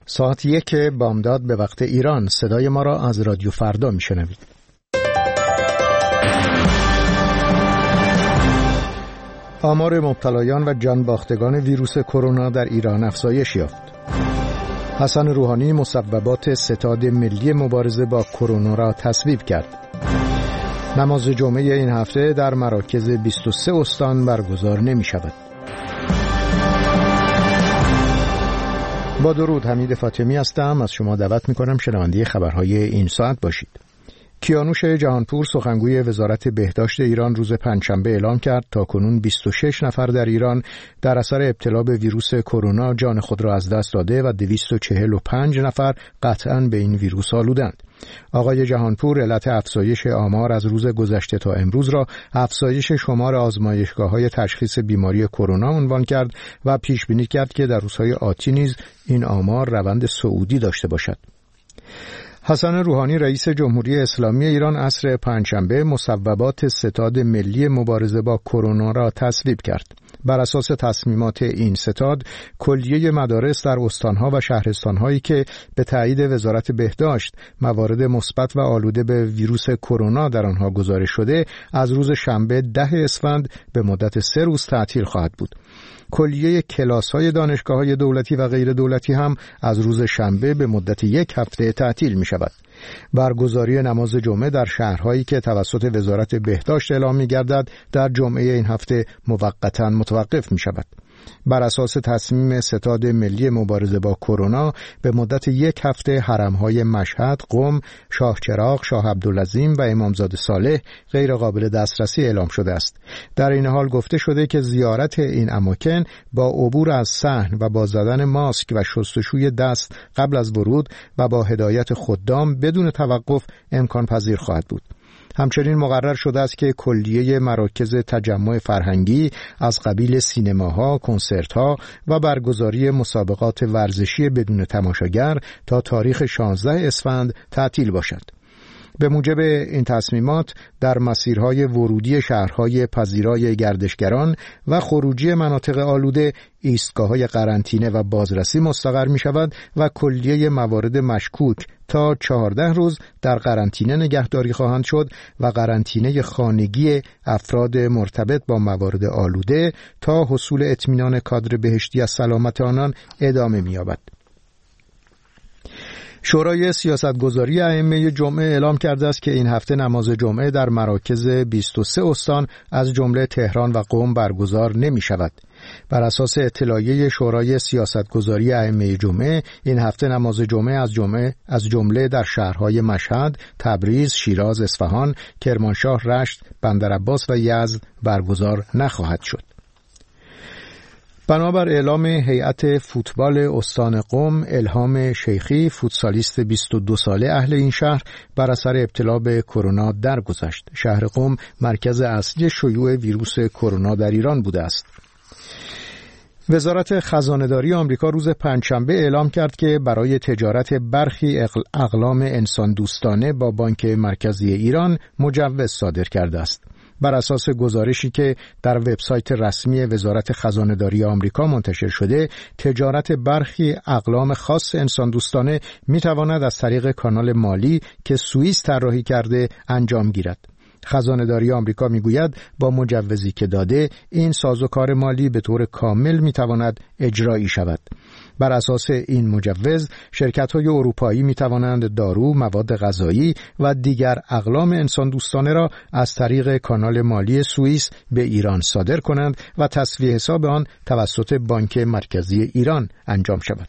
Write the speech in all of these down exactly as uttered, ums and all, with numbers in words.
ساعت یک بامداد به وقت ایران. صدای ما را از رادیو فردا میشنوید. آمار مبتلایان و جان باختگان ویروس کرونا در ایران افزایش یافت. حسن روحانی مصوبات ستاد ملی مبارزه با کرونا را تصویب کرد. نماز جمعه این هفته در مراکز بیست و سه استان برگزار نمی شود. با درود، حمید فاطمی هستم. از شما دعوت می کنم شنونده خبرهای این ساعت باشید. کیانوش جهانپور سخنگوی وزارت بهداشت ایران روز پنجشنبه اعلام کرد تاکنون بیست و شش نفر در ایران در اثر ابتلا به ویروس کرونا جان خود را از دست داده و دویست و چهل و پنج نفر قطعاً به این ویروس آلودند. آقای جهانپور علت افزایش آمار از روز گذشته تا امروز را افزایش شمار آزمایشگاه‌های تشخیص بیماری کرونا عنوان کرد و پیش بینی کرد که در روزهای آتی نیز این آمار روند صعودی داشته باشد. حسن روحانی رئیس جمهوری اسلامی ایران عصر پنجشنبه مصوبات ستاد ملی مبارزه با کرونا را تصویب کرد. بر اساس تصمیمات این ستاد، کلیه مدارس در استانها و شهرستانهایی که به تایید وزارت بهداشت موارد مثبت و آلوده به ویروس کرونا در آنها گزارش شده، از روز شنبه ده اسفند به مدت سه روز تعطیل خواهد بود. کلیه کلاس‌های دانشگاه‌های دولتی و غیر دولتی هم از روز شنبه به مدت یک هفته تعطیل می‌شود. برگزاری نماز جمعه در شهرهایی که توسط وزارت بهداشت اعلام می‌گردد در جمعه این هفته موقتاً متوقف می‌شود. بر اساس تصمیم ستاد ملی مبارزه با کرونا به مدت یک هفته حرم‌های مشهد، قم، شاهچراغ، شاه عبدالعظیم و امامزاده صالح غیر قابل دسترسی اعلام شده است. در این حال گفته شده که زیارت این اماکن با عبور از صحن و با زدن ماسک و شستشوی دست قبل از ورود و با هدایت خدام بدون توقف امکان پذیر خواهد بود. همچنین مقرر شده است که کلیه مراکز تجمع فرهنگی از قبیل سینماها، کنسرت‌ها و برگزاری مسابقات ورزشی بدون تماشاگر تا تاریخ شانزده اسفند تعطیل باشد. به موجب این تصمیمات در مسیرهای ورودی شهرهای پذیرای گردشگران و خروجی مناطق آلوده ایستگاه‌های قرنطینه و بازرسی مستقر می شود و کلیه موارد مشکوک تا چهارده روز در قرنطینه نگهداری خواهند شد و قرنطینه خانگی افراد مرتبط با موارد آلوده تا حصول اطمینان کادر بهشتی از سلامت آنان ادامه می یابد. شورای سیاستگذاری ائمه جمعه اعلام کرده است که این هفته نماز جمعه در مراکز بیست و سه استان از جمله تهران و قم برگزار نمی شود. بر اساس اطلاعیه شورای سیاستگذاری ائمه جمعه این هفته نماز جمعه از جمعه از جمله در شهرهای مشهد، تبریز، شیراز، اصفهان، کرمانشاه، رشت، بندرعباس و یزد برگزار نخواهد شد. بنابر اعلام هیئت فوتبال استان قم، الهام شیخی فوتسالیست بیست و دو ساله اهل این شهر بر اثر ابتلا به کرونا درگذشت. شهر قم مرکز اصلی شیوع ویروس کرونا در ایران بوده است. وزارت خزانه‌داری آمریکا روز پنجشنبه اعلام کرد که برای تجارت برخی اقلام انسان دوستانه با بانک مرکزی ایران مجوز صادر کرده است. بر اساس گزارشی که در وبسایت رسمی وزارت خزانه‌داری آمریکا منتشر شده، تجارت برخی اقلام خاص انسان دوستانه می‌تواند از طریق کانال مالی که سوئیس طراحی کرده انجام گیرد. خزانه‌داری آمریکا میگوید با مجوزی که داده این سازوکار مالی به طور کامل میتواند اجرایی شود. بر اساس این مجوز شرکت‌های اروپایی میتوانند دارو، مواد غذایی و دیگر اقلام انسان دوستانه را از طریق کانال مالی سوئیس به ایران صادر کنند و تسویه حساب آن توسط بانک مرکزی ایران انجام شود.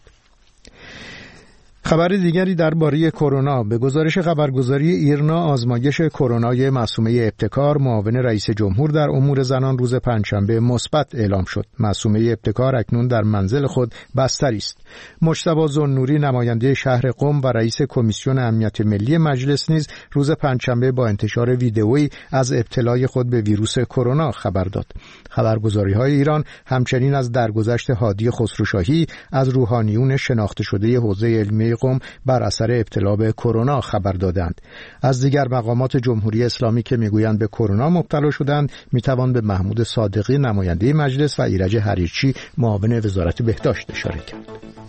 خبر دیگری درباره کرونا. به گزارش خبرگزاری ایرنا، آزمایش کرونای معصومه ابتکار معاون رئیس جمهور در امور زنان روز پنجشنبه مثبت اعلام شد. معصومه ابتکار اکنون در منزل خود بستری است. مجتبی ذوالنوری نماینده شهر قم و رئیس کمیسیون امنیت ملی مجلس نیز روز پنجشنبه با انتشار ویدئویی از ابتلای خود به ویروس کرونا خبر داد. خبرگزاری‌های ایران همچنین از درگذشت هادی خسروشاهی از روحانیون شناخته شده حوزه علمی قم بر اثر ابتلا به کرونا خبر دادند. از دیگر مقامات جمهوری اسلامی که میگویند به کرونا مبتلا شدند میتوان به محمود صادقی نماینده مجلس و ایرج حریرچی معاون وزارت بهداشت اشاره کرد.